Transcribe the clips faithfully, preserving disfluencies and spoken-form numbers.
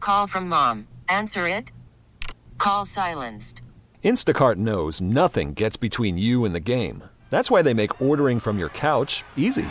call from mom. Answer it. Call silenced. Instacart knows nothing gets between you and the game. That's why they make ordering from your couch easy.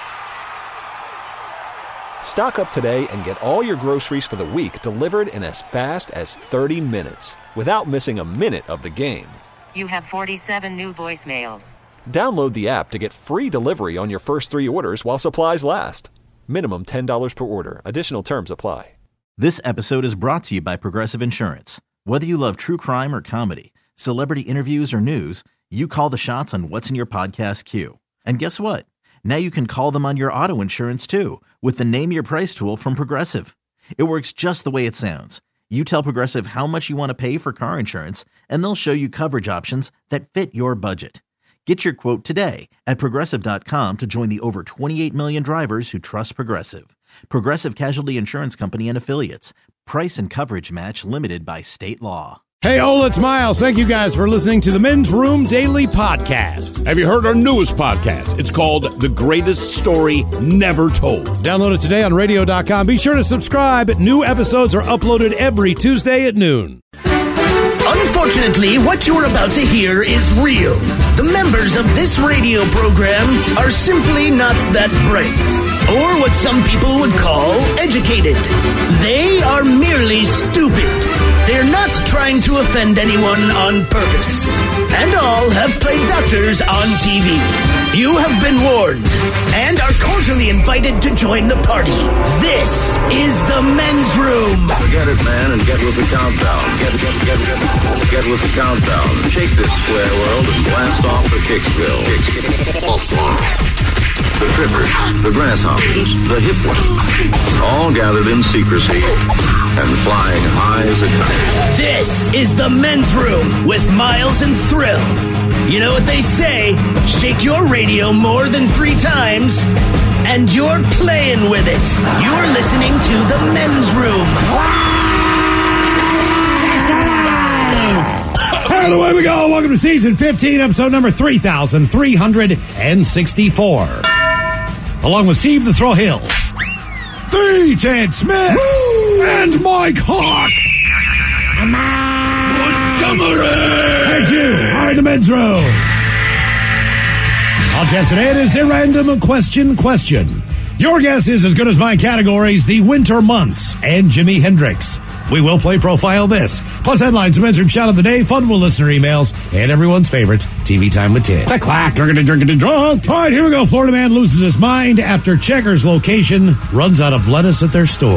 Stock up today and get all your groceries for the week delivered in as fast as thirty minutes without missing a minute of the game. You have forty-seven new voicemails. Download the app to get free delivery on your first three orders while supplies last. Minimum ten dollars per order. Additional terms apply. This episode is brought to you by Progressive Insurance. Whether you love true crime or comedy, celebrity interviews or news, you call the shots on what's in your podcast queue. And guess what? Now you can call them on your auto insurance too with the Name Your Price tool from Progressive. It works just the way it sounds. You tell Progressive how much you want to pay for car insurance, and they'll show you coverage options that fit your budget. Get your quote today at Progressive dot com to join the over twenty-eight million drivers who trust Progressive. Progressive Casualty Insurance Company and Affiliates. Price and coverage match limited by state law. Hey, Ola, it's Miles. Thank you guys for listening to the Men's Room Daily Podcast. Have you heard our newest podcast? It's called The Greatest Story Never Told. Download it today on radio dot com. Be sure to subscribe. New episodes are uploaded every Tuesday at noon. Unfortunately, what you're about to hear is real. The members of this radio program are simply not that bright, or what some people would call educated. They are merely stupid. They're not trying to offend anyone on purpose. And all have played doctors on T V. You have been warned and are cordially invited to join the party. This is the Men's Room. Forget it, man, and get with the countdown. Get, get, get, get, get with the countdown. Shake this square world and blast off for Kicksville. The trippers, the grasshoppers, the hip ones, all gathered in secrecy and flying high as a kite. This is the Men's Room with Miles and Thrill. You know what they say, shake your radio more than three times, and you're playing with it. You're listening to the Men's Room. And away we go. Welcome to season fifteen, episode number three thousand three hundred sixty-four. Along with Steve the Thrill Hill, the Ted Smith, Woo! And Mike Hawk. Montgomery. And you are in the Men's Room. On tap today, it is a random question question. Your guess is as good as my categories, the winter months, and Jimi Hendrix. We will play Profile This, plus headlines, Men's Room Shout of the Day, fun with listener emails, and everyone's favorite, T V Time with Ted. Clack, drinking and drinking and drunk. All right, here we go. Florida man loses his mind after Checkers location runs out of lettuce at their store.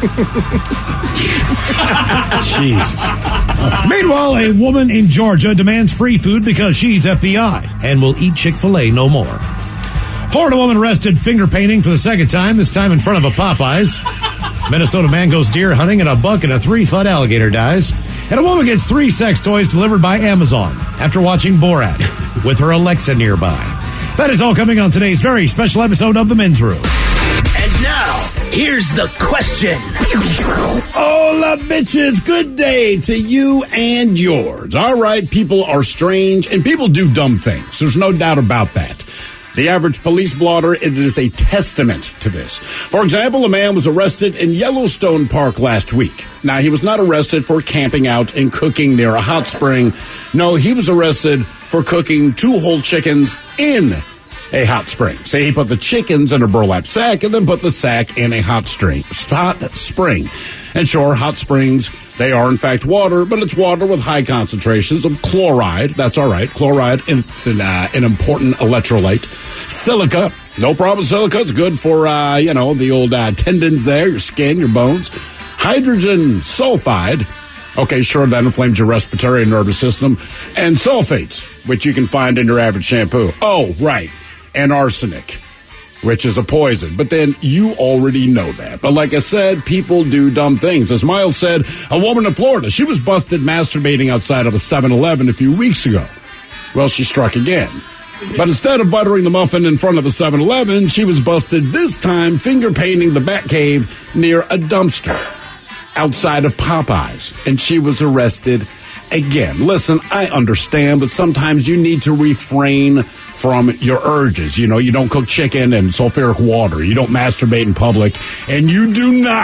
Jesus. Meanwhile, a woman in Georgia demands free food because she eats F B I and will eat Chick-fil-A no more. Florida woman arrested finger painting for the second time, this time in front of a Popeyes. Minnesota man goes deer hunting and a buck and a three-foot alligator dies. And a woman gets three sex toys delivered by Amazon after watching Borat with her Alexa nearby. That is all coming on today's very special episode of The Men's Room. And now, here's the question. Hola, bitches. Good day to you and yours. All right, people are strange and people do dumb things. There's no doubt about that. The average police blotter, it is a testament to this. For example, a man was arrested in Yellowstone Park last week. Now, he was not arrested for camping out and cooking near a hot spring. No, he was arrested for cooking two whole chickens in a hot spring. Say he put the chickens in a burlap sack and then put the sack in a hot string, hot spring. And sure, hot springs, they are in fact water, but it's water with high concentrations of chloride. That's all right. Chloride, it's an, uh, an important electrolyte. Silica, no problem with silica. It's good for, uh, you know, the old uh, tendons there, your skin, your bones. Hydrogen sulfide. Okay, sure, that inflames your respiratory and nervous system. And sulfates, which you can find in your average shampoo. Oh, right. And arsenic, which is a poison. But then you already know that. But like I said, people do dumb things. As Miles said, a woman in Florida, she was busted masturbating outside of a seven eleven a few weeks ago. Well, she struck again. But instead of buttering the muffin in front of a seven eleven, she was busted this time finger painting the Batcave near a dumpster outside of Popeyes. And she was arrested again. Listen, I understand, but sometimes you need to refrain from your urges. You know, you don't cook chicken and sulfuric water. You don't masturbate in public. And you do not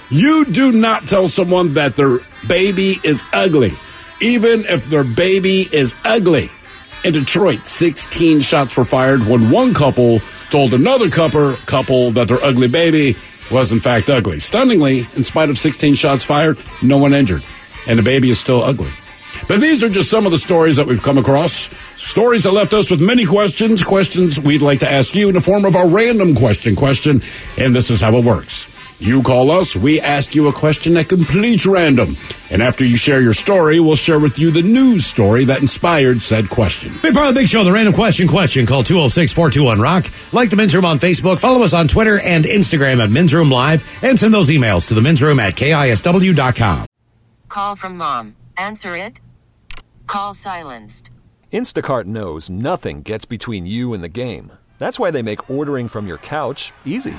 You do not tell someone that their baby is ugly, even if their baby is ugly. In Detroit, sixteen shots were fired when one couple told another couple, couple that their ugly baby was in fact ugly. Stunningly, in spite of sixteen shots fired, no one injured, and the baby is still ugly. But these are just some of the stories that we've come across. Stories that left us with many questions, questions we'd like to ask you in the form of our random question question, and this is how it works. You call us, we ask you a question that completes random. And after you share your story, we'll share with you the news story that inspired said question. Be part of the big show, the Random Question Question. Call two oh six, four two one, ROCK. Like the Men's Room on Facebook. Follow us on Twitter and Instagram at Men's Room Live. And send those emails to the men's room at K I S W dot com. Call from mom. Answer it. Call silenced. Instacart knows nothing gets between you and the game. That's why they make ordering from your couch easy.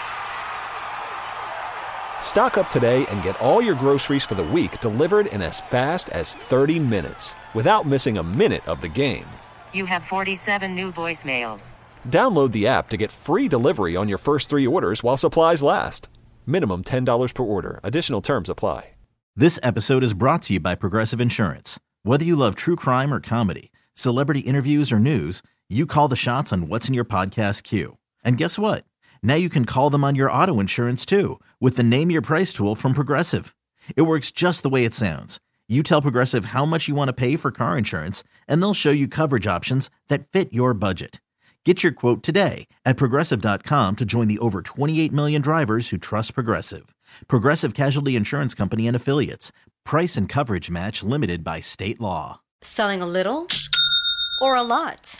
Stock up today and get all your groceries for the week delivered in as fast as thirty minutes without missing a minute of the game. You have forty-seven new voicemails. Download the app to get free delivery on your first three orders while supplies last. Minimum ten dollars per order. Additional terms apply. This episode is brought to you by Progressive Insurance. Whether you love true crime or comedy, celebrity interviews or news, you call the shots on what's in your podcast queue. And guess what? Now you can call them on your auto insurance too with the Name Your Price tool from Progressive. It works just the way it sounds. You tell Progressive how much you want to pay for car insurance, and they'll show you coverage options that fit your budget. Get your quote today at Progressive dot com to join the over twenty-eight million drivers who trust Progressive. Progressive Casualty Insurance Company and Affiliates. Price and coverage match limited by state law. Selling a little or a lot?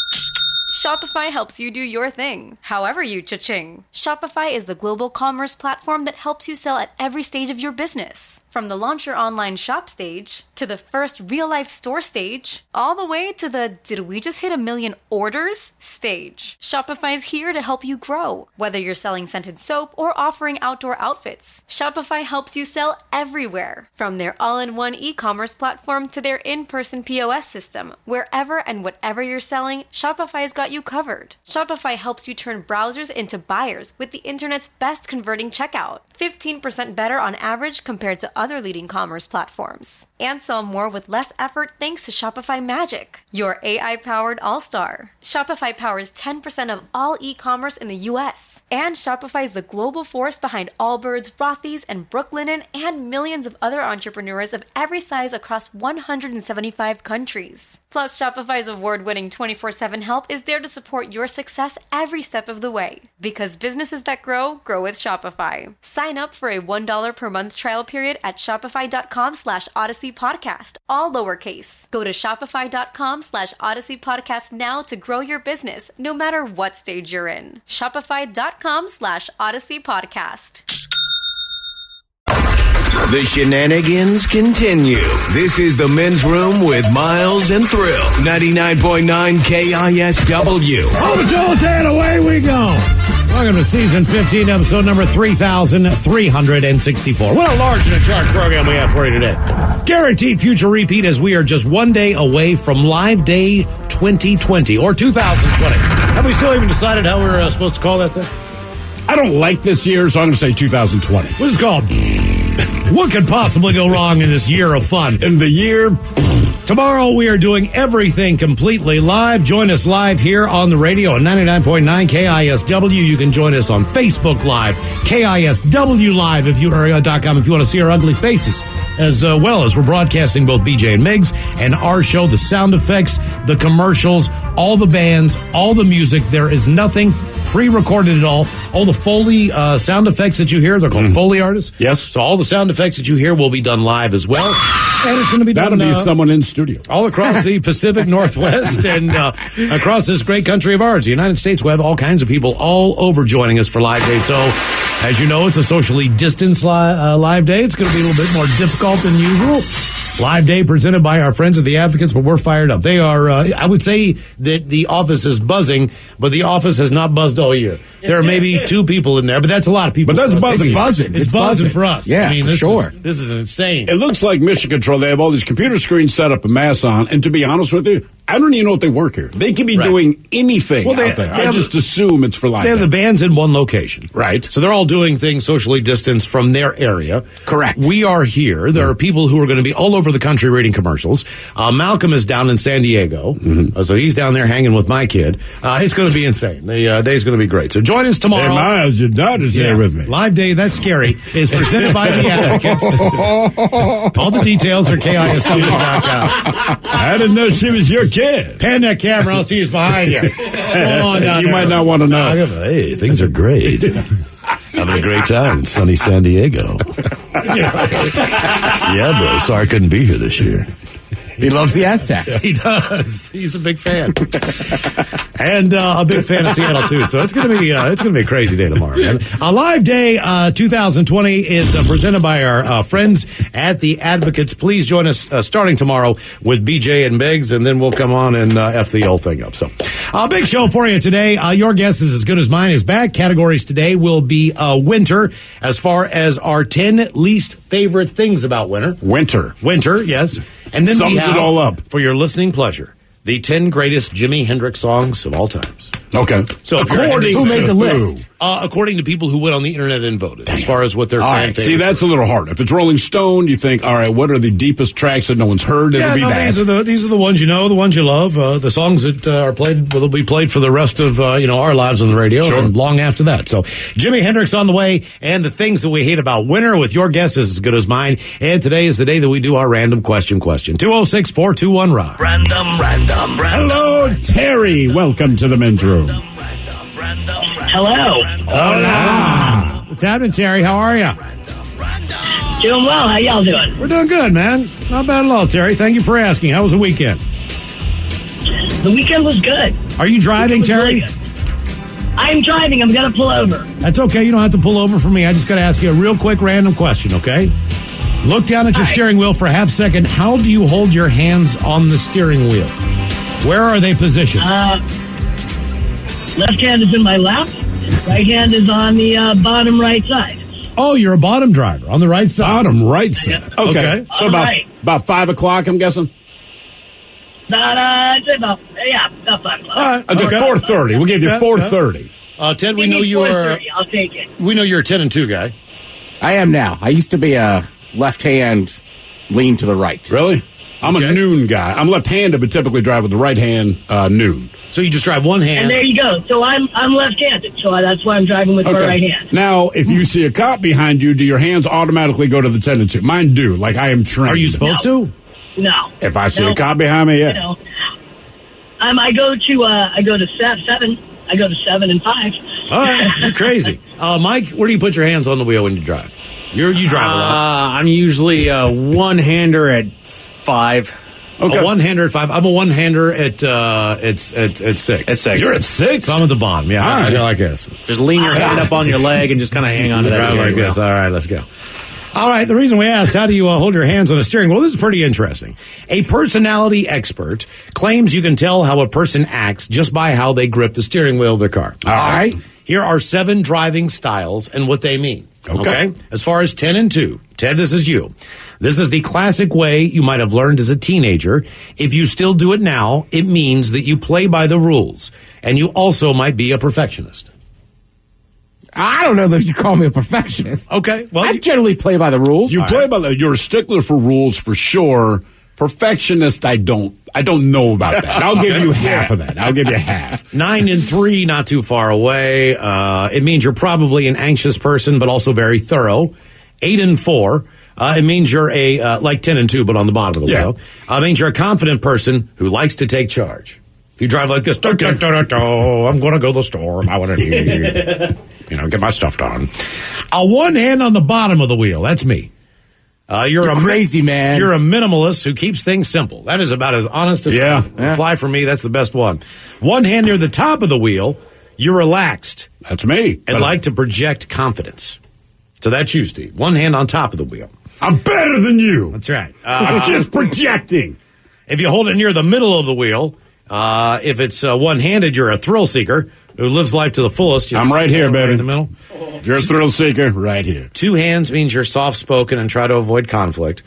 Shopify helps you do your thing, however you cha-ching. Shopify is the global commerce platform that helps you sell at every stage of your business. From the launch your online shop stage, to the first real-life store stage, all the way to the did we just hit a million orders stage. Shopify's here to help you grow. Whether you're selling scented soap or offering outdoor outfits, Shopify helps you sell everywhere. From their all-in-one e-commerce platform to their in-person P O S system, wherever and whatever you're selling, Shopify's got you covered. Shopify helps you turn browsers into buyers with the internet's best converting checkout. fifteen percent better on average compared to other leading commerce platforms. And sell more with less effort thanks to Shopify Magic, your A I-powered all-star. Shopify powers ten percent of all e-commerce in the U S. And Shopify is the global force behind Allbirds, Rothy's, and Brooklinen, and millions of other entrepreneurs of every size across one hundred seventy-five countries. Plus, Shopify's award-winning twenty-four seven help is there to support your success every step of the way. Because businesses that grow, grow with Shopify. Sign up for a one dollar per month trial period at shopify.com slash Odyssey Podcast, all lowercase. Go to shopify.com slash Odyssey Podcast now to grow your business, no matter what stage you're in. Shopify.com slash Odyssey Podcast. The shenanigans continue. This is the Men's Room with Miles and Thrill. ninety-nine point nine K I S W. Oh, Joel, and away we go. Welcome to season fifteen, episode number three thousand three hundred sixty-four. What a large and a charge program we have for you today. Guaranteed future repeat as we are just one day away from Live Day twenty twenty or two thousand twenty. Have we still even decided how we're uh, supposed to call that thing? I don't like this year, so I'm going to say two thousand twenty. What is it called? What could possibly go wrong in this year of fun? In the year... Tomorrow we are doing everything completely live. Join us live here on the radio at ninety-nine point nine K I S W. You can join us on Facebook Live, K I S W Live if you are uh, .com if you want to see our ugly faces. As uh, well as we're broadcasting both B J and Migs and our show, the sound effects, the commercials, all the bands, all the music. There is nothing pre-recorded at all. All the Foley uh, sound effects that you hear, they're called mm. Foley artists. Yes. So all the sound effects that you hear will be done live as well. And it's going to be That'll done, be uh, someone in studio. all across the Pacific Northwest and uh, across this great country of ours. The United States, we have all kinds of people all over joining us for Live Day. So, as you know, it's a socially distanced li- uh, Live Day. It's going to be a little bit more difficult than usual. Live Day presented by our friends at the Advocates, but we're fired up. They are, uh, I would say that the office is buzzing, but the office has not buzzed all year. There are maybe two people in there, but that's a lot of people. But that's buzzing. It's buzzing. It's, it's buzzing, buzzing for us. Yeah, I mean, for this sure. Is, this is insane. It looks like Mission Control. They have all these computer screens set up in Masson, and to be honest with you, I don't even know if they work here. They could be Right. doing anything Well, they- out there. they I have- just assume it's for live. They have the band. bands in one location. Right. So they're all doing things socially distanced from their area. Correct. We are here. There are people who are going to be all over the country reading commercials. Uh, Malcolm is down in San Diego. Mm-hmm. Uh, so he's down there hanging with my kid. Uh, it's going to be insane. The uh, day's going to be great. So join us tomorrow. Hey, Miles, your daughter's Yeah. there with me. Live Day, That's Scary, is presented by the Advocates. All the details are K I S W dot com. I didn't know she was your kid. Pan that camera, I'll see who's behind you. What's going on down You there? might not want to know. Hey, things are great. Having a great time in sunny San Diego. Yeah, bro. Sorry I couldn't be here this year. He loves the Aztecs. He does. He's a big fan, and uh, a big fan of Seattle too. So it's gonna be uh, it's gonna be a crazy day tomorrow, man. A Live Day uh, twenty twenty is uh, presented by our uh, friends at the Advocates. Please join us uh, starting tomorrow with B J and Biggs, and then we'll come on and uh, f the whole thing up. So, a uh, big show for you today. Uh, your guess is as good as mine is back. Categories today will be uh, winter, as far as our ten least favorite things about winter. Winter. Winter, yes. And then Sums we have, it all up. for your listening pleasure, the ten greatest Jimi Hendrix songs of all times. Okay. So if you're a according Hendrix- Who made to the list? Uh, according to people who went on the internet and voted, as far as what their All fan right. favorites See, that's were. a little hard. If it's Rolling Stone, you think, all right, what are the deepest tracks that no one's heard? It'll Yeah, be no, that. these are the these are the ones you know, the ones you love, uh, the songs that uh, are played will be played for the rest of uh, you know our lives on the radio Sure. and long after that. So Jimi Hendrix on the way, and the things that we hate about winter. With your guess is as good as mine. And today is the day that we do our random question. Question two zero six four two one rock. Random, random, random. Hello, Terry. Welcome to the men's room. Hello. Hola. What's happening, Terry? How are you? Doing well. How y'all doing? We're doing good, man. Not bad at all, Terry. Thank you for asking. How was the weekend? The weekend was good. Are you driving, It was Terry? really good. I'm driving. I'm going to pull over. That's okay. You don't have to pull over for me. I just got to ask you a real quick random question, okay? Look down at your All right. steering wheel for a half second. How do you hold your hands on the steering wheel? Where are they positioned? Uh, left hand is in my lap. Right hand is on the uh, bottom right side. Oh, you're a bottom driver on the right side. Bottom right side. Okay. Okay. So All about right. about five o'clock, I'm guessing. About, uh, I'd say about, yeah, about five o'clock. All right. Okay, Okay. four thirty. We'll give you Yeah, four thirty. Uh, Ted, we Give know me you are. four thirty. I'll take it. We know you're a ten and two guy. I am now. I used to be a left hand, lean to the right. Really? I'm Okay. a noon guy. I'm left-handed, but typically drive with the right hand. Uh, noon. So you just drive one And hand. there you go. So I'm I'm left-handed, so that's why I'm driving with my right hand. Now, if you see a cop behind you, do your hands automatically go to the ten and two? Mine do. Like I am trained. Are you supposed to? No. If I see No. a cop behind me, yeah. You know, um, I go to uh, I go to se- seven. I go to seven and five. All right. You're crazy. Uh, Mike, where do you put your hands on the wheel when you drive? You're, you drive a lot. Uh, I'm usually a one-hander at five. A one-hander at five. I'm a one-hander at uh, at, at at six. At six. You're at six? So I'm at the bottom. Yeah, All I, right. I go like this. Just lean your hand up on your leg and just kind of hang on to that Drive steering like wheel. this. All right, let's go. All right, the reason we asked, how do you uh, hold your hands on a steering wheel? This is pretty interesting. A personality expert claims you can tell how a person acts just by how they grip the steering wheel of their car. All right. Here are seven driving styles and what they mean. Okay. As far as ten and two, Ted, this is you. This is the classic way you might have learned as a teenager. If you still do it now, it means that you play by the rules. And you also might be a perfectionist. I don't know that you call me a perfectionist. Okay. Well, I you- generally play by the rules. You play by the. You're a stickler for rules for sure. Perfectionist, I don't. I don't know about that. I'll give you half of that. I'll give you half. Nine and three, not too far away. Uh, it means you're probably an anxious person, but also very thorough. Eight and four, uh, it means you're a, uh, like ten and two, but on the bottom of the Yeah. wheel. Uh, it means you're a confident person who likes to take charge. If you drive like this, "Dun, dun, dun, dun, dun, I'm going to go to the store. I want to need, you know, get my stuff done. A one hand on the bottom of the wheel. That's me. Uh, you're, You're a mi- crazy, man. You're a minimalist who keeps things simple. That is about as honest as Yeah. yeah. Apply for me. That's the best one. One hand near the top of the wheel. You're relaxed That's me. and But like to project confidence. So that's you, Steve. One hand on top of the wheel. I'm better than you. That's right. I'm Uh, just projecting. if you hold it near the middle of the wheel, uh, if it's uh, one-handed, you're a thrill seeker who lives life to the fullest. You I'm know, right here, in baby. the middle. If you're a thrill seeker, right here. Two hands means you're soft-spoken and try to avoid conflict.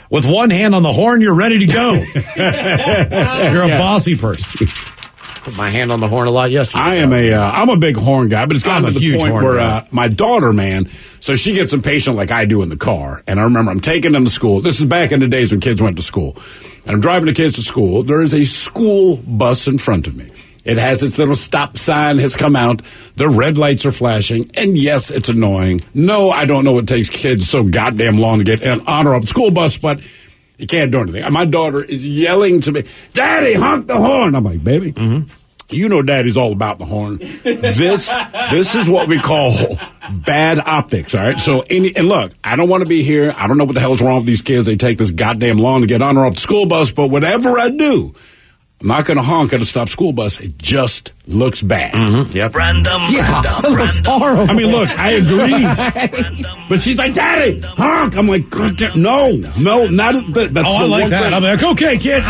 With one hand on the horn, you're ready to go. You're a Yeah. bossy person. Put my hand on the horn a lot yesterday. I am a, uh, I'm a big horn guy, but it's gotten I'm to a the huge point horn where guy. uh, my daughter, man, so she gets impatient like I do in the car. And I remember I'm taking them to school. This is back in the days when kids went to school. And I'm driving the kids to school. There is a school bus in front of me. It has its little stop sign has come out. The red lights are flashing. And yes, it's annoying. No, I don't know what takes kids so goddamn long to get an honor of the school bus, but you can't do anything. My daughter is yelling to me, Daddy, honk the horn. I'm like, baby, mm-hmm. You know Daddy's all about the horn. This this is what we call bad optics, all right? So, any, and look, I don't want to be here. I don't know what the hell is wrong with these kids. They take this goddamn long to get on or off the school bus, but whatever I do, I'm not going to honk at a stop school bus. It just looks bad. Mm-hmm. Yep. Random, Yeah, random, it looks random. horrible. I mean, look, I agree. But she's like, Daddy, honk. I'm like, God damn, no, no, not that. That's Oh, the I like one that. thing. I'm like, okay, kid.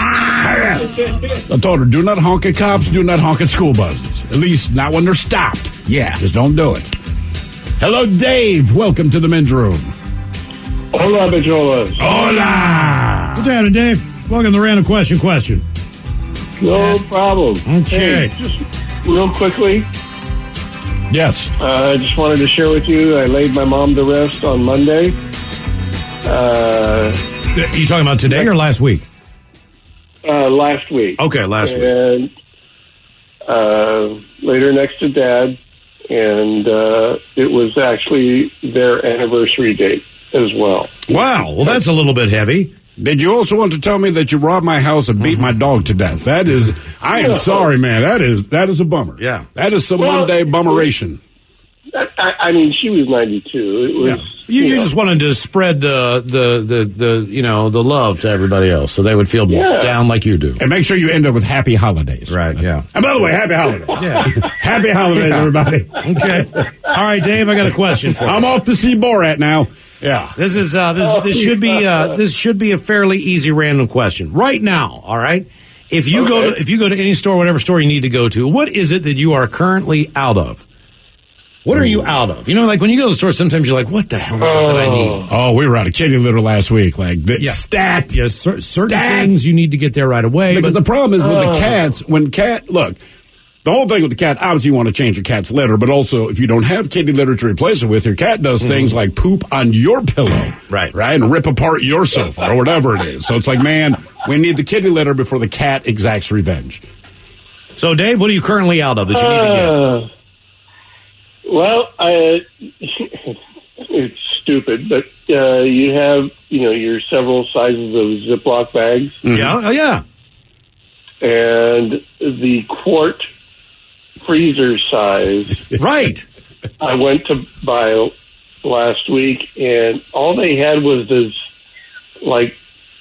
I told her, do not honk at cops, do not honk at school buses. At least not when they're stopped. Yeah. Just don't do it. Hello, Dave. Welcome to the men's room. Hola, Bicholas. Hola. What's happening, Dave? Welcome to the random question question. No problem. Okay. Hey, just real quickly, Yes. uh, I just wanted to share with you, I laid my mom to rest on Monday. Uh, You talking about today or last week? uh, last week. Okay, last week. And uh, laid her next to Dad, and uh, it was actually their anniversary date as well. Wow. Well, that's a little bit heavy. Did you also want to tell me that you robbed my house and beat my dog to death? That is, I am Yeah. sorry, man. That is that is a bummer. Yeah. That is some Well, Monday bummeration. I, I mean, she was ninety-two. It was, Yeah. You, you know, just wanted to spread the, the, the, the, you know, the love to everybody else so they would feel Yeah. down like you do. And make sure you end up with happy holidays. Right, yeah. And by the way, happy holidays. Yeah. Happy holidays, everybody. Okay. All right, Dave, I got a question for you. I'm off to see Borat now. Yeah. This is uh, this this should be uh, this should be a fairly easy random question right now. All right, if you go Okay. to if you go to any store, whatever store you need to go to, what is it that you are currently out of? What are you out of? You know, like when you go to the store, sometimes you're like, "What the hell is it that I need?" Oh, we were out of kitty litter last week. Like, the, Yeah. stat. Yes, cer- certain Stat. things you need to get there right away. Because but the problem is with Oh. the cats, when cat, look, the whole thing with the cat, obviously you want to change your cat's litter, but also if you don't have kitty litter to replace it with, your cat does things like poop on your pillow. Right. Right? And rip apart your sofa or whatever it is. So it's like, man, we need the kitty litter before the cat exacts revenge. so, Dave, what are you currently out of that you need to get? Uh, well, I, it's stupid, but uh, you have, you know, your several sizes of Ziploc bags, Yeah, oh yeah. and the quart freezer size. Right. I went to buy last week, and all they had was this, like,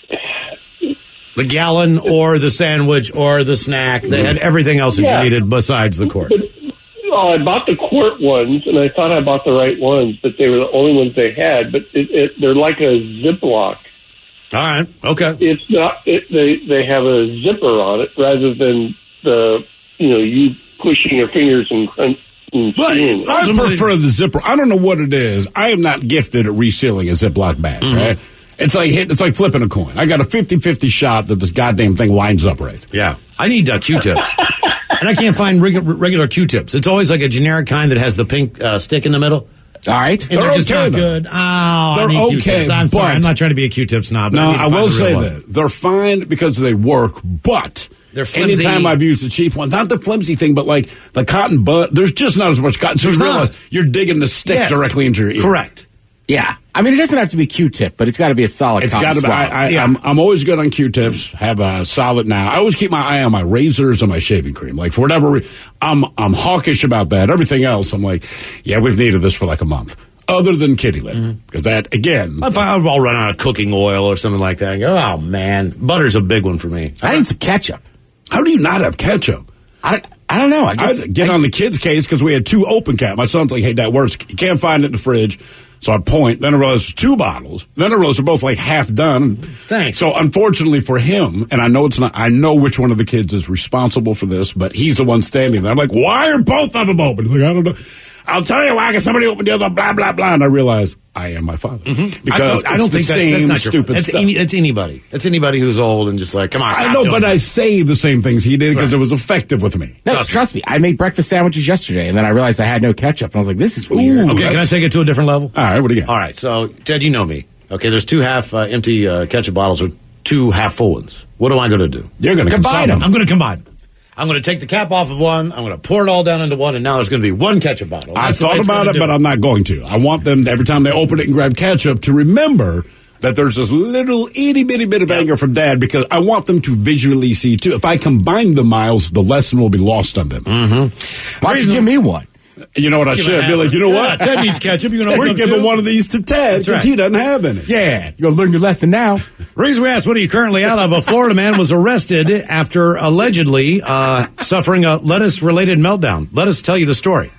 The gallon or the sandwich or the snack. They had everything else that Yeah. you needed besides the quart. But, oh, I bought the quart ones, and I thought I bought the right ones, but they were the only ones they had. But it, it, they're like a Ziploc. All right. Okay. It's not. It, they they have a zipper on it rather than the you know you pushing your fingers and crunch. And But seeing it. I prefer the zipper. I don't know what it is. I am not gifted at resealing a Ziploc bag, right? It's like hit, it's like flipping a coin. I got a fifty-fifty shot that this goddamn thing lines up right. Yeah. I need uh, Q-tips. And I can't find regu- regular Q-tips. It's always like a generic kind that has the pink uh, stick in the middle. All right. And they're, They're just okay, not though. good. Oh, I They're need okay, Q-tips. I'm sorry. but- I'm not trying to be a Q-tip snob. But No, I, need to I find will the real say ones. that they're fine because they work, but They're flimsy. anytime I've used the cheap one, not the flimsy thing, but like the cotton bud, there's just not as much cotton. So you There's realize not. you're digging the stick Yes. directly into your ear. Correct. Yeah. I mean, it doesn't have to be Q-tip, but it's got to be a solid It's cotton got to be. swab. I, I, Yeah. I'm, I'm always good on Q-tips. Have a solid now. I always keep my eye on my razors and my shaving cream. Like for whatever, re- I'm I'm hawkish about that. Everything else, I'm like, yeah, we've needed this for like a month. Other than kitty litter, because that again, If I, I'll run out of cooking oil or something like that. I go, oh, man. Butter's a big one for me. I need some ketchup. how do you not have ketchup? I don't, I don't know. I guess I get on the kids' case because we had two open cats. My son's like, hey, that works. You can't find it in the fridge. So I point. Then I realized there's two bottles. Then I realized they're both like half done. Thanks. So unfortunately for him, and I know it's not, I know which one of the kids is responsible for this, but he's the one standing there. I'm like, why are both of them open? He's like, I don't know. I'll tell you why, because somebody opened the other, blah, blah, blah. And I realized I am my father. Mm-hmm. Because I don't, I don't think that's, that's not your stupid that's stuff. any, It's anybody. It's anybody who's old and just like, come on, stop I know, doing but that. I say the same things he did because Right. it was effective with me. No, trust, trust me. I made breakfast sandwiches yesterday, and then I realized I had no ketchup, and I was like, this is weird. Ooh, Okay, can I that's- take it to a different level? All right, what do you got? All right, so, Ted, you know me. Okay, there's two half uh, empty uh, ketchup bottles or two half full ones. What am I going to do? You're going to Combine them. I'm going to combine them. I'm going to take the cap off of one. I'm going to pour it all down into one, and now there's going to be one ketchup bottle. I That's the way thought it's about gonna it, do but I'm not going to. I want them, to, every time they open it and grab ketchup, to remember that there's this little itty bitty bit of anger from Dad because I want them to visually see, too. If I combine the Miles, the lesson will be lost on them. Mm-hmm. Why don't you give me one? You know what I Give should a be like, you know Yeah, what? Ted needs ketchup. You gonna We're hook up giving too? one of these to Ted because right. he doesn't have any. Yeah, you're going to learn your lesson now. Reason we asked, what are you currently out of? A Florida man was arrested after allegedly uh, suffering a lettuce-related meltdown. Let us tell you the story.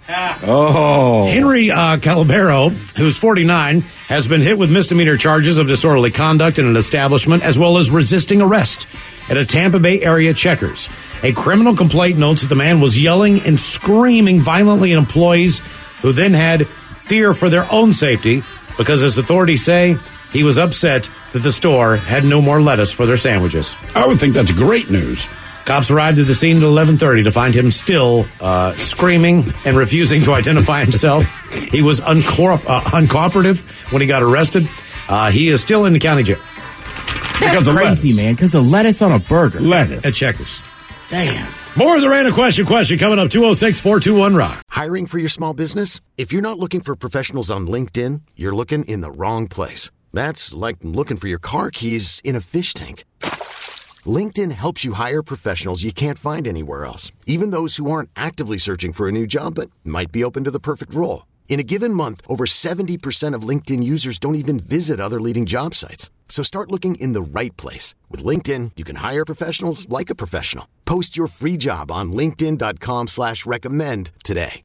Oh. Henry uh, Calabero, who's forty-nine, has been hit with misdemeanor charges of disorderly conduct in an establishment as well as resisting arrest at a Tampa Bay area Checkers. A criminal complaint notes that the man was yelling and screaming violently at employees who then had fear for their own safety because, as authorities say, he was upset that the store had no more lettuce for their sandwiches. I would think that's great news. Cops arrived at the scene at eleven thirty to find him still uh, screaming and refusing to identify himself. He was unco- uh, uncooperative when he got arrested. Uh, he is still in the county jail. That's of crazy, lettuce. man, because of lettuce on a burger. Lettuce. At Checkers. Damn. More of the random question question coming up two oh six, four two one, rock. Hiring for your small business? If you're not looking for professionals on LinkedIn, you're looking in the wrong place. That's like looking for your car keys in a fish tank. LinkedIn helps you hire professionals you can't find anywhere else, even those who aren't actively searching for a new job but might be open to the perfect role. In a given month, over seventy percent of LinkedIn users don't even visit other leading job sites. So start looking in the right place. With LinkedIn, you can hire professionals like a professional. Post your free job on linkedin.com slash recommend today.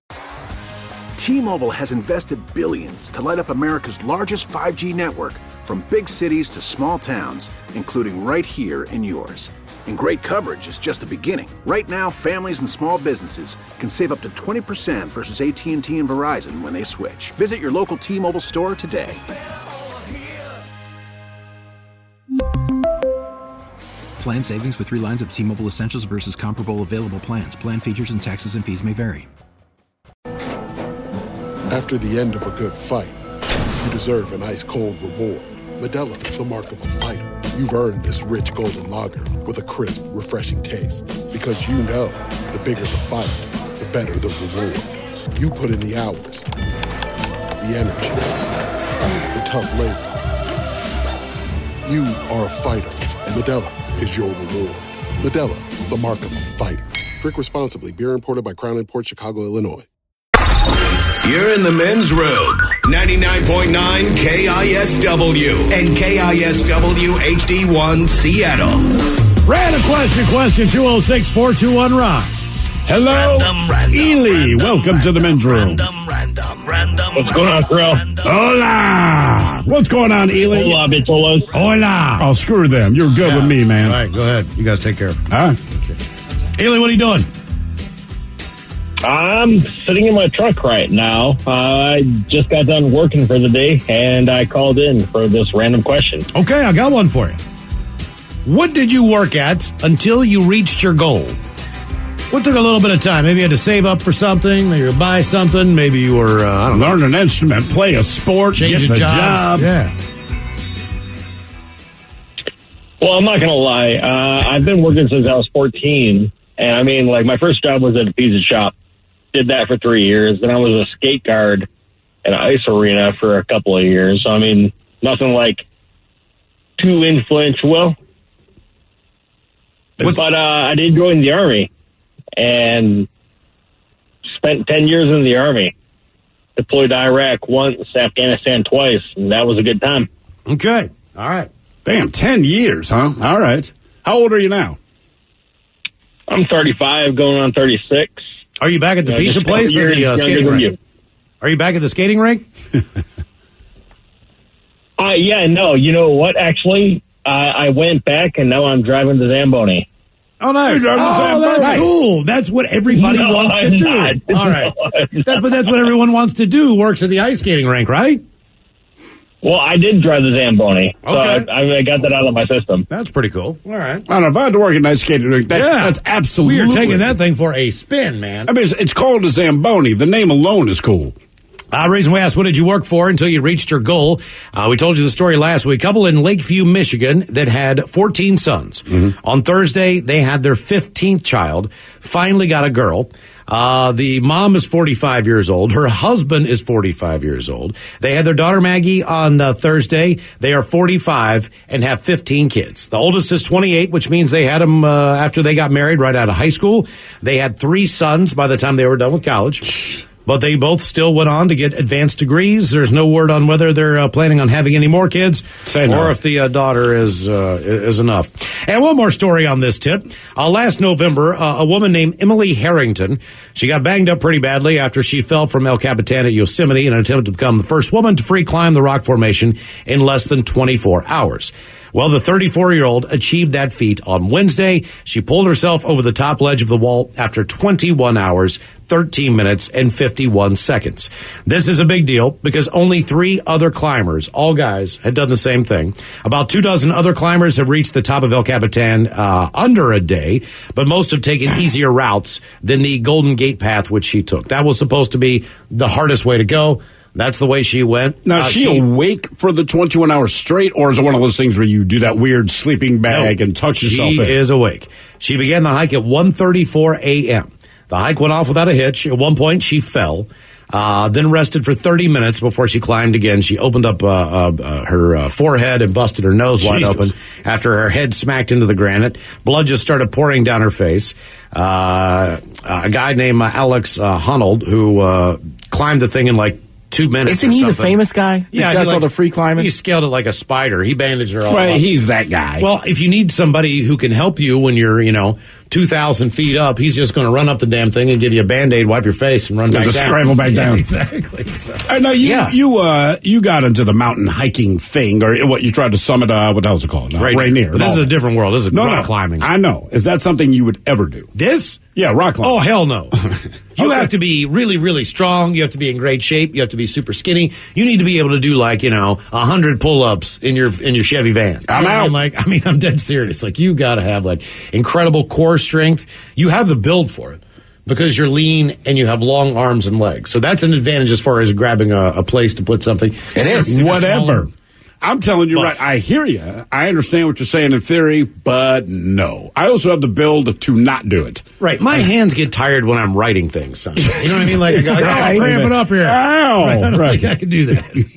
T-Mobile has invested billions to light up America's largest five G network, from big cities to small towns, including right here in yours. And great coverage is just the beginning. Right now, families and small businesses can save up to twenty percent versus A T and T and Verizon when they switch. Visit your local T-Mobile store today. Plan savings with three lines of T-Mobile Essentials versus comparable available plans. Plan features and taxes and fees may vary. After the end of a good fight, you deserve an ice-cold reward. Modelo is the mark of a fighter. You've earned this rich golden lager with a crisp, refreshing taste. Because you know, the bigger the fight, the better the reward. You put in the hours, the energy, the tough labor. You are a fighter, and Modelo is your reward. Modelo, the mark of a fighter. Drink responsibly. Beer imported by Crown Imports, Chicago, Illinois. You're in the men's room. ninety-nine point nine K I S W and K I S W H D one Seattle. Random question, question two oh six, four two one, rock. Hello, Random, random, Ely. random, Welcome random, to the men's room. Random, random, random. What's going on, Krill? Hola. What's going on, Ely? Hola, Bitolas. Hola. Oh, screw them. You're good Yeah. with me, man. All right, go ahead. You guys take care. Huh? Ely, what are you doing? I'm sitting in my truck right now. Uh, I just got done working for the day, and I called in for this random question. Okay, I got one for you. What did you work at until you reached your goal? What took a little bit of time? Maybe you had to save up for something, maybe you buy something, maybe you were, uh, I don't know. Learn an instrument, play a sport, Change get your the jobs. job. Yeah. Well, I'm not going to lie. Uh, I've been working since I was fourteen, and I mean, like, my first job was at a pizza shop. Did that for three years. Then I was a skate guard at an ice arena for a couple of years. So, I mean, nothing like too influential. Well, What's- but uh, I did join the Army and spent ten years in the Army. Deployed to Iraq once, Afghanistan twice, and that was a good time. Okay. All right. Damn, ten years, huh? All right. How old are you now? I'm thirty-five, going on thirty-six. Are you back at the Uh, pizza just a place couple or the years uh, younger skating than rink? you. Are you back at the skating rink? Uh, yeah, no, you know what? Actually, uh, I went back, and now I'm driving the Zamboni. Oh, nice. You're driving the Oh, Zamboni. that's cool. That's what everybody No, wants to I'm do. not. All right. No, I'm That, but that's what everyone wants to do. Works at the ice skating rink, right? Well, I did drive the Zamboni, so Okay. I, I got that out of my system. That's pretty cool. All right. I don't know if I had to work at an ice skating rink. That's, Yeah. that's absolutely. We are taking that thing for a spin, man. I mean, it's, it's called a Zamboni. The name alone is cool. Uh, reason we asked, what did you work for until you reached your goal? Uh, we told you the story last week. A couple in Lakeview, Michigan that had fourteen sons. Mm-hmm. On Thursday, they had their fifteenth child, finally got a girl. Uh, the mom is forty-five years old. Her husband is forty-five years old. They had their daughter Maggie on uh, Thursday. They are forty-five and have fifteen kids. The oldest is twenty-eight, which means they had them uh, after they got married right out of high school. They had three sons by the time they were done with college. But they both still went on to get advanced degrees. There's no word on whether they're uh, planning on having any more kids Say or no. if the uh, daughter is uh, is enough. And one more story on this tip. Uh, last November, uh, a woman named Emily Harrington, she got banged up pretty badly after she fell from El Capitan at Yosemite in an attempt to become the first woman to free climb the rock formation in less than twenty-four hours. Well, the thirty-four-year-old achieved that feat on Wednesday. She pulled herself over the top ledge of the wall after twenty-one hours, thirteen minutes, and fifty-one seconds. This is a big deal because only three other climbers, all guys, had done the same thing. About two dozen other climbers have reached the top of El Capitan uh, under a day, but most have taken easier routes than the Golden Gate path, which she took. That was supposed to be the hardest way to go. That's the way she went. Now, Uh, is she, awake for the twenty-one hours straight, or is it one of those things where you do that weird sleeping bag No, and tuck yourself she in? is awake. She began the hike at one thirty-four a.m. The hike went off without a hitch. At one point, she fell, uh, then rested for thirty minutes before she climbed again. She opened up uh, uh, uh, her uh, forehead and busted her nose wide Jesus. open after her head smacked into the granite. Blood just started pouring down her face. Uh, a guy named uh, Alex uh, Honnold, who uh, climbed the thing in like two minutes. Isn't or he the something. famous guy that Yeah, does he all likes- the free climbing? He scaled it like a spider. He bandaged her all Right, up. he's that guy. Well, if you need somebody who can help you when you're, you know, two thousand feet up, he's just going to run up the damn thing and give you a Band-Aid, wipe your face, and run back just down. scramble back Yeah, down. exactly. So. I know you. Yeah. You uh, you got into the mountain hiking thing, or what you tried to summit? Uh, what the hell's it called? Uh, Rainier. Rainier. But this is a different world. This is no, rock no, climbing. I know. Is that something you would ever do? This? Yeah, rock climbing. Oh, hell no. You Okay. have to be really, really strong. You have to be in great shape. You have to be super skinny. You need to be able to do like, you know, a hundred pull-ups in your in your Chevy van. I'm You know what I out. mean? Like, I mean, I'm dead serious. Like, you got to have like incredible core strength. You have the build for it because you're lean and you have long arms and legs. So that's an advantage as far as grabbing a, a place to put something. It is. Whatever. I'm telling you, But- right. I hear you. I understand what you're saying in theory, but no. I also have the build to not do it. Right. My hands get tired when I'm writing things. Son. You know what I mean? Like, I got Right. to cramp it up here. Ow. Right. I don't Right. think I can do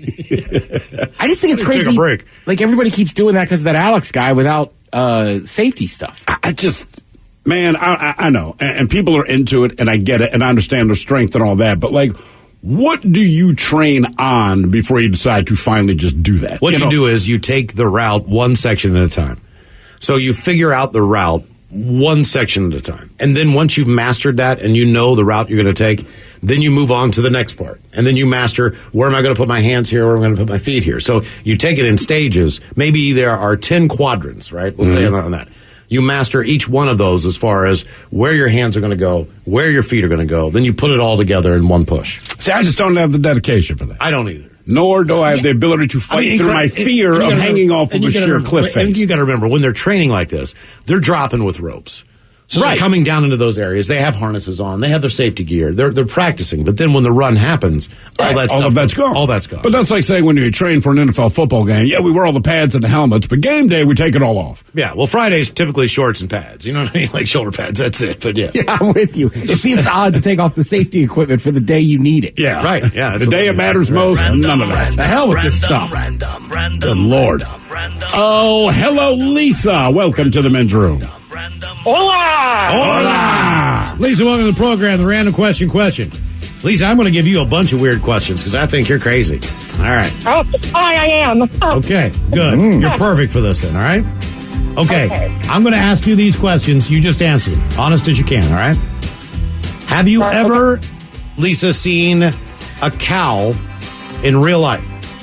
that. I just think it's Let me take crazy. a break. Like everybody keeps doing that because of that Alex guy without uh, safety stuff. I, I just, man, I, I, I know. And, and people are into it, and I get it, and I understand their strength and all that. But, like, what do you train on before you decide to finally just do that? What you, know? do is you take the route one section at a time. So you figure out the route one section at a time. And then once you've mastered that and you know the route you're going to take, then you move on to the next part. And then you master, where am I going to put my hands here? Where am I going to put my feet here? So you take it in stages. Maybe there are ten quadrants, right? We'll say on that. You master each one of those as far as where your hands are going to go, where your feet are going to go. Then you put it all together in one push. See, I just don't have the dedication for that. I don't either. Nor do I have the ability to fight I mean, through my and- fear and you of gotta hanging remember- off of and a you gotta sheer remember- cliff And face. you got to remember, when they're training like this, they're dropping with ropes. So Right. they're coming down into those areas. They have harnesses on. They have their safety gear. They're they're practicing. But then when the run happens, all Right, that all stuff, of that's gone. All that's gone. But that's like saying when you train for an N F L football game, yeah, we wear all the pads and the helmets, but game day, we take it all off. yeah. Well, Friday's typically shorts and pads. You know what I mean? Like shoulder pads. That's it. But yeah. Yeah, I'm with you. It seems odd to take off the safety equipment for the day you need it. Yeah. Right. Yeah. The that's day what- it matters right. most, Right. none of that. The hell with this stuff. Random, random, Good Lord. random, Oh, hello, Lisa. Welcome to the men's room. random. Hola! Hola! Lisa, welcome to the program, the random question question. Lisa, I'm going to give you a bunch of weird questions because I think you're crazy. All right. Oh, hi, I am. Okay, good. You're perfect for this then, all right? Okay. Okay. I'm going to ask you these questions. You just answer them, honest as you can, all right? Have you Uh, ever, Lisa, seen a cow in real life?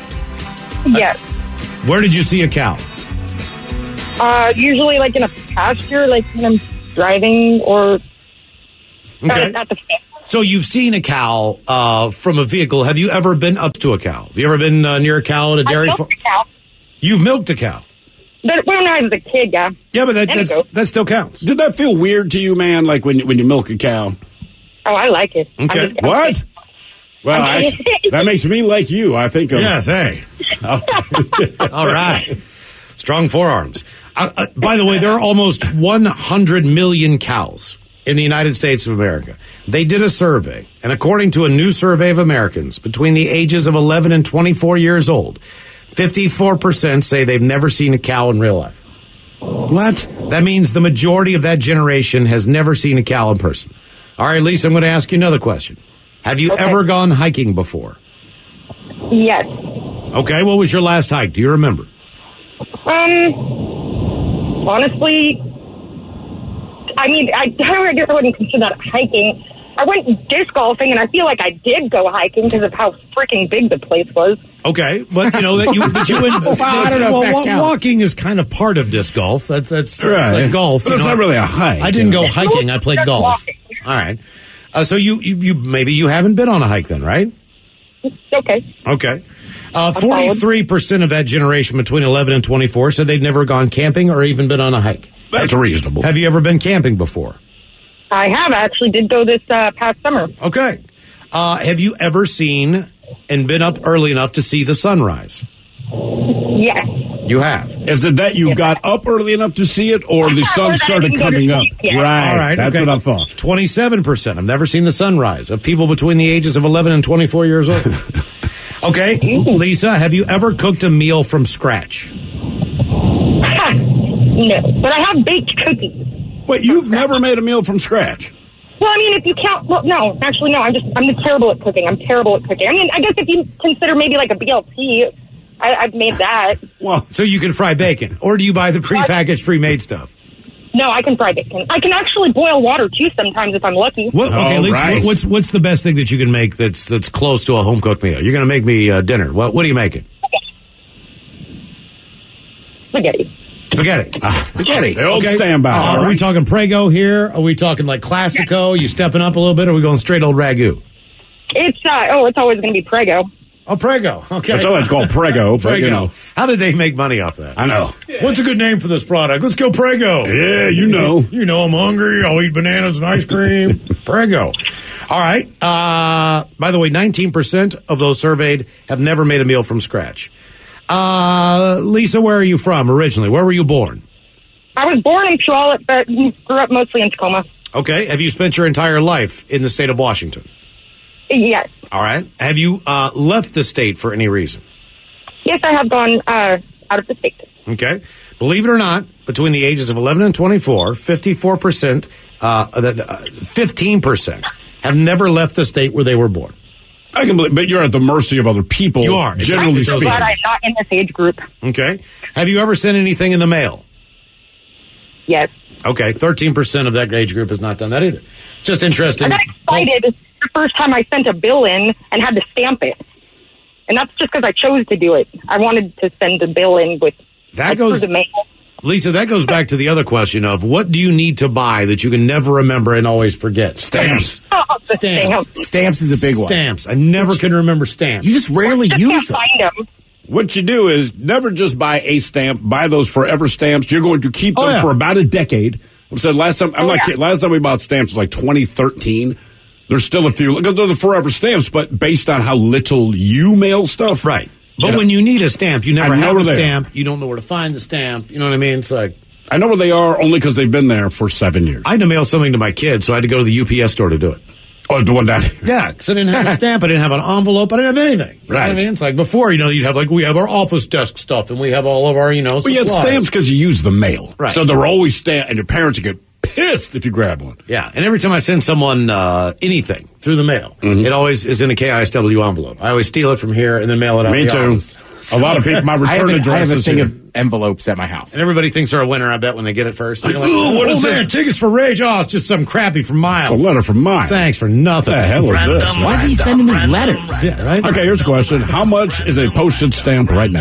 Yes. Where did you see a cow? Uh, usually like in a pasture, like when I'm driving or Okay. at the So you've seen a cow uh, from a vehicle. Have you ever been up to a cow? Have you ever been uh, near a cow at a dairy farm? a cow. You've milked a cow. But when I was a kid, yeah. Yeah, but that And a that's, goat. that still counts. Did that feel weird to you, man? Like when when you milk a cow? Oh, I like it. I'm Okay. just- What? Well, I, that makes me like you. I think. Of, Yes, hey. All right. Strong forearms. Uh, uh, by the way, there are almost one hundred million cows in the United States of America. They did a survey, and according to a new survey of Americans between the ages of eleven and twenty-four years old, fifty-four percent say they've never seen a cow in real life. What? That means the majority of that generation has never seen a cow in person. All right, Lisa, I'm going to ask you another question. Have you Okay. ever gone hiking before? Yes. Okay, what was your last hike? Do you remember? Um, honestly, I mean, I, I guess I wouldn't consider that hiking. I went disc golfing, and I feel like I did go hiking because of how freaking big the place was. Okay, but you know that you, but you went. Well, I don't know if well, that wa- counts. walking is kind of part of disc golf. That's that's Right. it's like golf. But you it's know. not really a hike, I didn't you go know. hiking. I played Just golf. walking. All right. Uh, so you, you you maybe you haven't been on a hike then, right? Okay. Okay. Uh, Forty-three percent of that generation between eleven and twenty-four said they'd never gone camping or even been on a hike. That's reasonable. Have you ever been camping before? I have actually did go this uh, past summer. Okay. Uh, have you ever seen and been up early enough to see the sunrise? Yes. You have. Is it that you got up early enough to see it, or the Or sun that I started didn't go to coming up? sleep yet. Right. All right, That's okay. what I thought. twenty-seven percent have never seen the sunrise of people between the ages of eleven and twenty-four years old. Okay, Lisa, have you ever cooked a meal from scratch? Ha, no, but I have baked cookies. Wait, you've never made a meal from scratch? Well, I mean, if you count, well, no, actually, no. I'm just, I'm just terrible at cooking. I'm terrible at cooking. I mean, I guess if you consider maybe like a B L T, I, I've made that. Well, so you can fry bacon, or do you buy the prepackaged, pre-made stuff? No, I can fry bacon. I can actually boil water too sometimes if I'm lucky. What, okay, Oh, Lisa, right. what- what's what's the best thing that you can make that's that's close to a home cooked meal? You're going to make me uh, dinner. What what are you making? Spaghetti. Spaghetti. spaghetti. The old Okay. standby. Uh, all Are we right. talking Prego here? Are we talking like Classico? You stepping up a little bit? Or are we going straight old ragu? It's, uh, oh, it's always going to be Prego. Oh, Prego. Okay. That's all it's called, Prego, but you Prego. know. How did they make money off that? I know. What's a good name for this product? Let's go Prego. Yeah, you know. You know I'm hungry. I'll eat bananas and ice cream. Prego. All right. Uh, by the way, nineteen percent of those surveyed have never made a meal from scratch. Uh, Lisa, where are you from originally? Where were you born? I was born in Puyallup, but grew up mostly in Tacoma. Okay. Have you spent your entire life in the state of Washington? Yes. All right. Have you uh, left the state for any reason? Yes, I have gone uh, out of the state. Okay. Believe it or not, between the ages of eleven and twenty-four, fifty-four percent, uh, uh, fifteen percent have never left the state where they were born. I can believe, but you're at the mercy of other people. You are, generally exactly. I'm speaking. glad I'm not in this age group. Okay. Have you ever sent anything in the mail? Yes. Okay. thirteen percent of that age group has not done that either. Just interesting. I got excited the first time I sent a bill in and had to stamp it. And that's just because I chose to do it. I wanted to send a bill in with That like, goes- through the mail. Lisa, that goes back to the other question of what do you need to buy that you can never remember and always forget? Stamps. Oh, the Stamps. stamps. Stamps is a big one. Stamps. I never can remember stamps. You just rarely Just use can't them. find them. What you do is never just buy a stamp, buy those forever stamps. You're going to keep them Oh, yeah. for about a decade. I said last time, I'm Oh, not yeah. kidding, last time we bought stamps was like twenty thirteen. There's still a few, because they're the forever stamps, but based on how little you mail stuff. Right. But You know, when you need a stamp, you never I know have where a they are. stamp. You don't know where to find the stamp. You know what I mean? It's like, I know where they are only because they've been there for seven years. I had to mail something to my kids, so I had to go to the U P S store to do it. Oh, the one down Yeah, because I didn't have a stamp, I didn't have an envelope, I didn't have anything. You know what I Right. mean? It's like before, you know, you'd have like, we have our office desk stuff and we have all of our, you know, Well, you had supplies. stamps because you use the mail. Right. So there were always stamps, and your parents would get pissed if you grab one. Yeah, and every time I send someone uh, anything through the mail, Mm-hmm. it always is in a K I S W envelope. I always steal it from here and then mail it out. Me the too. office. A lot of people, my I return have, a, I address have a is thing here. of envelopes at my house. And everybody thinks they're a winner, I bet, when they get it first. You're like, Ooh, what oh, is man, this? tickets for Rage. Oh, it's just something crappy from Miles. It's a letter from Miles. Thanks for nothing. What the hell is this? Why is he sending me letters? Yeah, right? Okay, here's a question. How much is a postage stamp right now?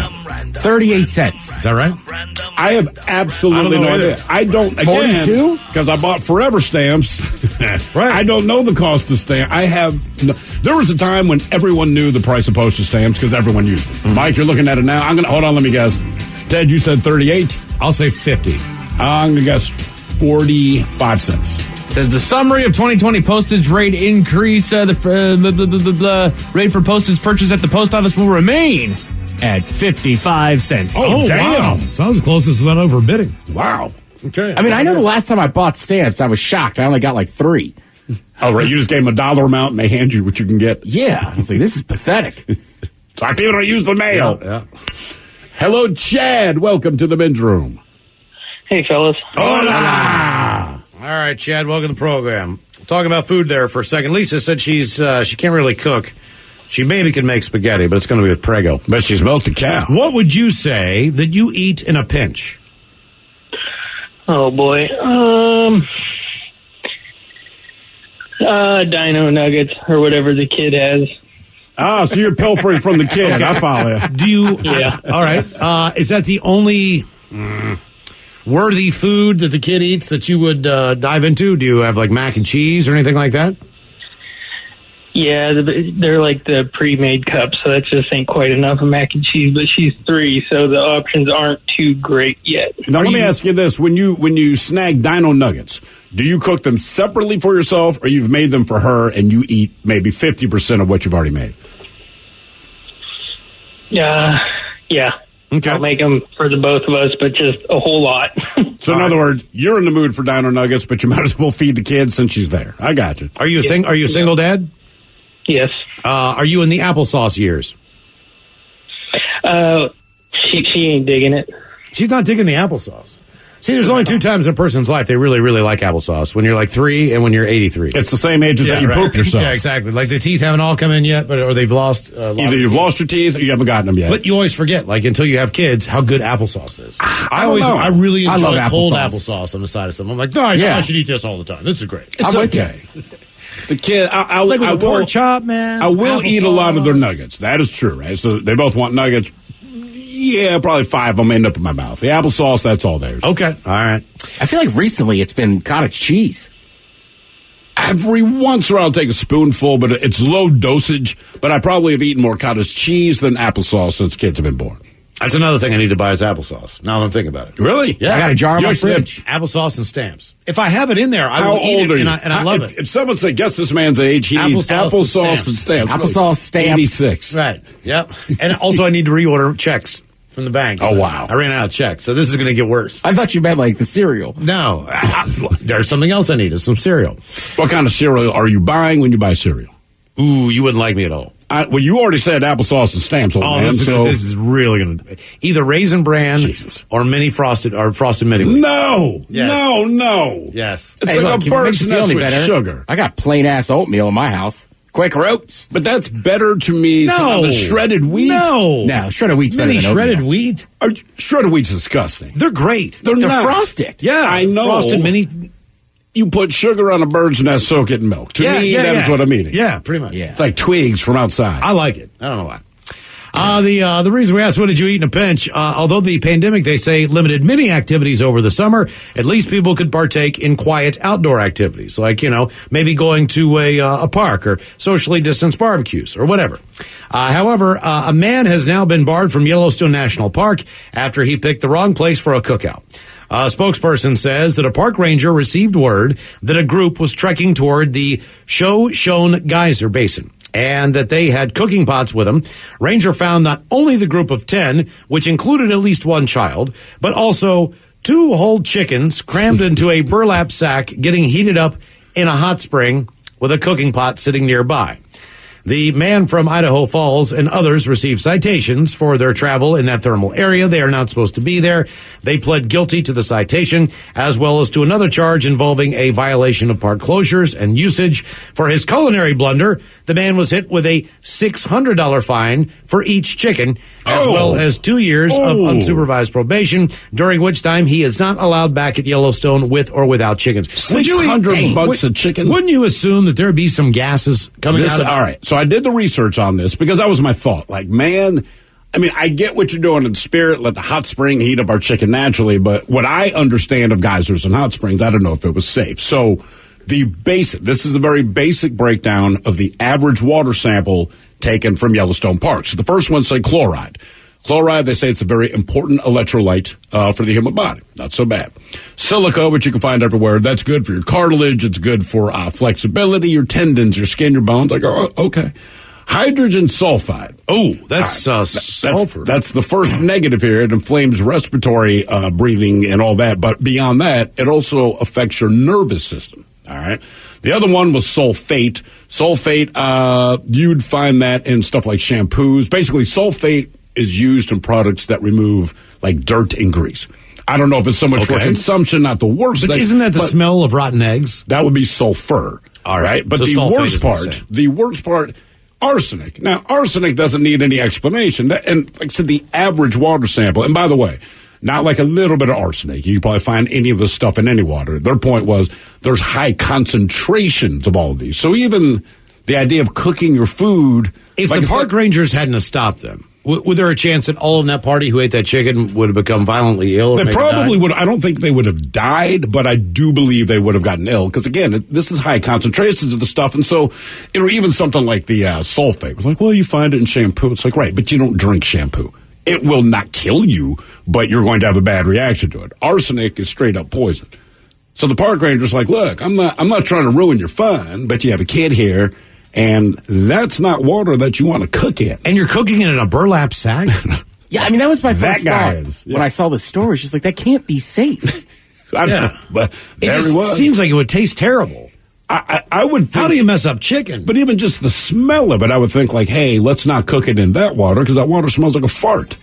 thirty-eight cents. Is that right? I have absolutely I don't know no either. idea. I don't, again, forty-two? because I bought Forever stamps. Right. I don't know the cost of stamps. I have, no, there was a time when everyone knew the price of postage stamps because everyone used them. Mm-hmm. Mike, you're looking at it now. I'm going to, hold on, let me guess. Ted, you said thirty-eight. I'll say fifty. I'm going to guess forty-five cents. Says the summary of twenty twenty postage rate increase. Uh, the, uh, the, the, the, the, the rate for postage purchase at the post office will remain at fifty-five cents. Oh, Oh, damn. wow. Sounds close as without overbidding. Wow. Okay. I mean, I know the last time I bought stamps, I was shocked. I only got like three. Oh, right. You just gave them a dollar amount and they hand you what you can get. Yeah. I was like, this is pathetic. That's why people don't use the mail. Yeah. Hello, Chad. Welcome to the men's room. Hey, fellas. Hola! All right, Chad, welcome to the program. Talking about food there for a second. Lisa said she's uh, she can't really cook. She maybe can make spaghetti, but it's going to be with Prego. But she's milked a cow. What would you say that you eat in a pinch? Oh, boy. Um, uh, Dino Nuggets or whatever the kid has. Oh, so you're pilfering from the kid. I follow you. Do you? Yeah. All right. Uh, is that the only mm, worthy food that the kid eats that you would uh, dive into? Do you have like mac and cheese or anything like that? Yeah, they're like the pre-made cups, so that just ain't quite enough of mac and cheese. But she's three, so the options aren't too great yet. Now, Are let you, me ask you this. When you when you snag Dino Nuggets, do you cook them separately for yourself, or you've made them for her and you eat maybe fifty percent of what you've already made? Uh, yeah. Okay. I'll make them for the both of us, but just a whole lot. So, in other words, you're in the mood for Dino Nuggets, but you might as well feed the kids since she's there. I got you. Are you a, sing- are you a single dad? Yes. Uh, are you in the applesauce years? Uh, she, she ain't digging it. She's not digging the applesauce. See, there's only two times in a person's life they really, really like applesauce. When you're like three and when you're eighty-three. It's the same age as Yeah, that you right. poop yourself. Yeah, exactly. Like the teeth haven't all come in yet, but or they've lost. Uh, lost Either you've teeth. lost your teeth or you haven't gotten them yet. But you always forget, like until you have kids, how good applesauce is. I, I don't always, know. I really I enjoy love cold applesauce. applesauce on the side of something. I'm like, no, I, Yeah. I should eat this all the time. This is great. It's I'm with okay. The kid, I, I'll, Like with I a pork will, chop, man. I some will eat a lot of their applesauce. nuggets. That is true, right? So they both want nuggets. Yeah, probably five of them end up in my mouth. The applesauce, that's all theirs. Okay, all right. I feel like recently it's been cottage cheese. Every once in a while I'll take a spoonful, but it's low dosage. But I probably have eaten more cottage cheese than applesauce since kids have been born. That's another thing I need to buy is applesauce. Now that I'm thinking about it. Really? Yeah. I got a jar in You my actually have- fridge. Applesauce and stamps. If I have it in there, I How will eat old it, are you? and I, and I How- love if, it. If someone said, guess this man's age, he needs Applesauce and applesauce stamps. and stamps. Applesauce, stamps. eighty-six. Right. Yep. And also, I need to reorder checks from the bank. Oh, wow. I ran out of checks, so this is going to get worse. I thought you meant like the cereal. No, there's something else I need. Is some cereal. What kind of cereal are you buying when you buy cereal? Ooh, you wouldn't like me at all. I, well, you already said applesauce and stamps, old Oh, man. this is, so gonna, this is really going to either Raisin Bran Jesus. or mini frosted or frosted mini Wheat. no, Yes. no, no. Yes. It's Hey, like look, if a it makes bird's you feel nest any with better, sugar. I got plain ass oatmeal in my house. Quaker Oats. But that's better to me No. than the shredded wheat. No. No, shredded wheat's better Mini than shredded oatmeal. wheat. Are, shredded wheat's disgusting. They're great. They're, They're not. frosted. Yeah, I know. Frosted mini. You put sugar on a bird's nest, soak it in milk. To Yeah, me, yeah, that is yeah. what I'm eating. Yeah, pretty much. Yeah. It's like twigs from outside. I like it. I don't know why. Uh, the uh, the reason we asked what did you eat in a pinch, uh, although the pandemic, they say, limited many activities over the summer, at least people could partake in quiet outdoor activities, like, you know, maybe going to a, uh, a park or socially distanced barbecues or whatever. Uh, however, uh, a man has now been barred from Yellowstone National Park after he picked the wrong place for a cookout. A spokesperson says that a park ranger received word that a group was trekking toward the Shoshone Geyser Basin and that they had cooking pots with them. Ranger found not only the group of ten, which included at least one child, but also two whole chickens crammed into a burlap sack getting heated up in a hot spring with a cooking pot sitting nearby. The man from Idaho Falls and others received citations for their travel in that thermal area. They are not supposed to be there. They pled guilty to the citation as well as to another charge involving a violation of park closures and usage. For his culinary blunder, the man was hit with a six hundred dollars fine for each chicken, as Oh. well as two years of Oh. unsupervised probation, during which time he is not allowed back at Yellowstone with or without chickens. Would you eat- six hundred Dang, bucks would- a chicken? Wouldn't you assume that there'd be some gases coming This- out of all right. So I did the research on this because that was my thought. Like, man, I mean, I get what you're doing in spirit. Let the hot spring heat up our chicken naturally. But what I understand of geysers and hot springs, I don't know if it was safe. So the basic, this is a very basic breakdown of the average water sample taken from Yellowstone Park. So the first one say chloride. Chloride, they say it's a very important electrolyte uh, for the human body. Not so bad. Silica, which you can find everywhere, that's good for your cartilage. It's good for uh, flexibility, your tendons, your skin, your bones. Like, oh, okay. Hydrogen sulfide. Oh, that's right. uh, that's, sulfur. That's the first negative here. It inflames respiratory uh, breathing and all that. But beyond that, it also affects your nervous system. All right. The other one was sulfate. Sulfate, uh, you'd find that in stuff like shampoos. Basically, sulfate is used in products that remove like dirt and grease. I don't know if it's so much Okay. for consumption, not the worst But thing. isn't that the but smell of rotten eggs? That would be sulfur. All right. But So the sulfate worst is the part, same. the worst part, arsenic. Now, arsenic doesn't need any explanation. That, and like I said, the average water sample, and by the way, not like a little bit of arsenic. You can probably find any of this stuff in any water. Their point was there's high concentrations of all of these. So even the idea of cooking your food. If like the I park said, rangers hadn't have stopped them, w- would there a chance that all in that party who ate that chicken would have become violently ill? or They maybe probably died? would. I don't think they would have died, but I do believe they would have gotten ill because again, it, this is high concentrations of the stuff, and so you know, even something like the uh, sulfate was like, well, you find it in shampoo. It's like, right, but you don't drink shampoo. It will not kill you, but you're going to have a bad reaction to it. Arsenic is straight up poison. So the park ranger's like, look, I'm not, I'm not trying to ruin your fun, but you have a kid here, and that's not water that you want to cook in. And you're cooking it in a burlap sack? Yeah, I mean, that was my That first guy thought is, yeah. when I saw the story. She's like, that can't be safe. I Yeah. know, but It there just he was. seems like it would taste terrible. I, I, I would think, How do you mess up chicken? But even just the smell of it, I would think like, hey, let's not cook it in that water because that water smells like a fart.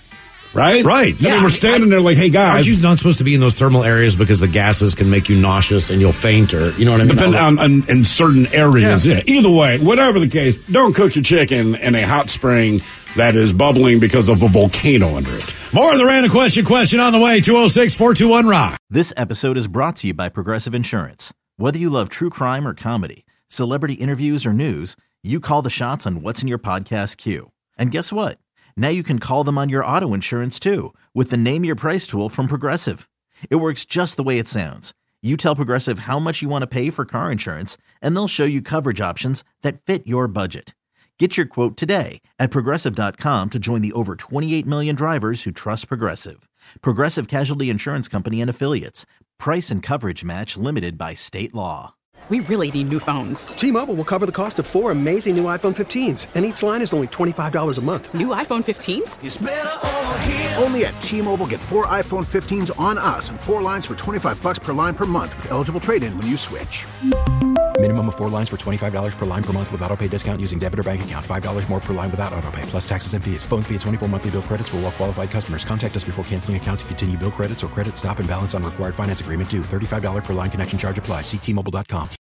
Right? Right. I mean, we're standing there like, hey, guys. Aren't you not supposed to be in those thermal areas because the gases can make you nauseous and you'll faint, or you know what I mean? Depending on, on in certain areas, Yeah. yeah. Either way, whatever the case, don't cook your chicken in a hot spring that is bubbling because of a volcano under it. More of the random question question on the way. two oh six, four two one, rock. This episode is brought to you by Progressive Insurance. Whether you love true crime or comedy, celebrity interviews or news, you call the shots on what's in your podcast queue. And guess what? Now you can call them on your auto insurance too with the Name Your Price tool from Progressive. It works just the way it sounds. You tell Progressive how much you want to pay for car insurance, and they'll show you coverage options that fit your budget. Get your quote today at Progressive dot com to join the over twenty-eight million drivers who trust Progressive. Progressive Casualty Insurance Company and Affiliates. Price and coverage match limited by state law. We really need new phones. T-Mobile will cover the cost of four amazing new iPhone fifteens, and each line is only twenty-five dollars a month. New iPhone fifteens? It's better over here. Only at T-Mobile, get four iPhone fifteens on us and four lines for twenty-five bucks per line per month with eligible trade-in when you switch. Minimum of four lines for twenty-five dollars per line per month with autopay discount using debit or bank account. five dollars more per line without autopay, plus taxes and fees. Phone fee at twenty-four monthly bill credits for well-qualified customers. Contact us before canceling account to continue bill credits or credit stop and balance on required finance agreement due. thirty-five dollars per line connection charge applies. See T Mobile dot com.